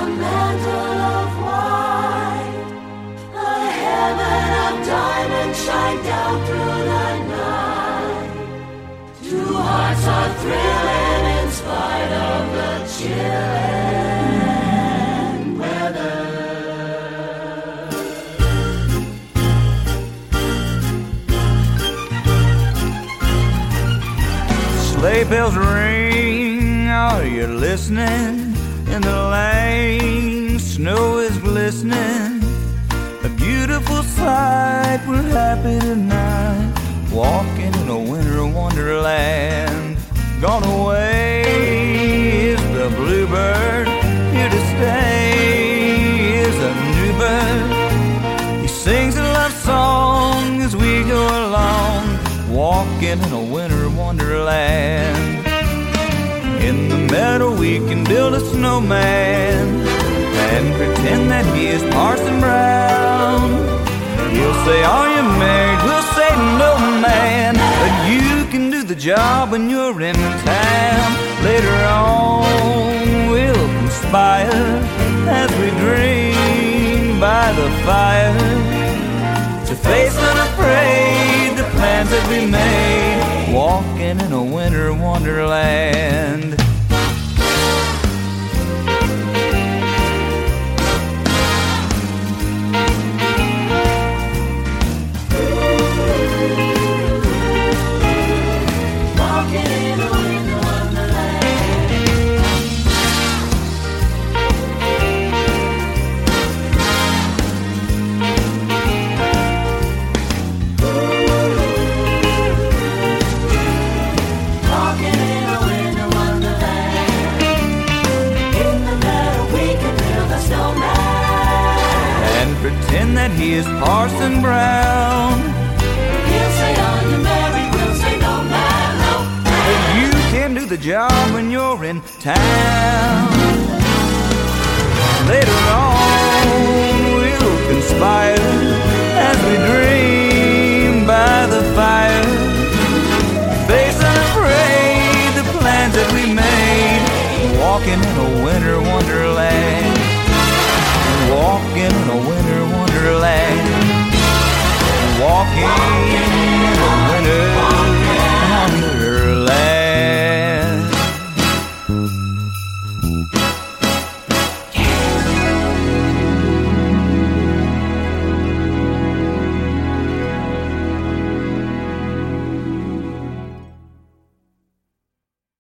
mantle of white, a heaven of diamonds shine down through the night. Two hearts are thrilling in spite of the chilling weather. Sleigh bells ring, are you listening? In the lane, snow is glistening. A beautiful sight, we're happy tonight, walking in a winter wonderland. Gone away is the bluebird, here to stay is a new bird. He sings a love song as we go along, walking in a winter wonderland. In the meadow we can build a snowman and pretend that he is Parson Brown. He'll say, are you married? We'll say, no man. But you can do the job when you're in town. Later on we'll conspire as we dream by the fire to face unafraid the plans that we made, walking in a winter wonderland. Walking in a winter pretend that he is Parson Brown. He'll say, are you married? We'll say, no man, no man. But you can do the job when you're in town. Later on we'll conspire as we dream by the fire, face unafraid the plans that we made, walking in a winter wonderland, walking in a winter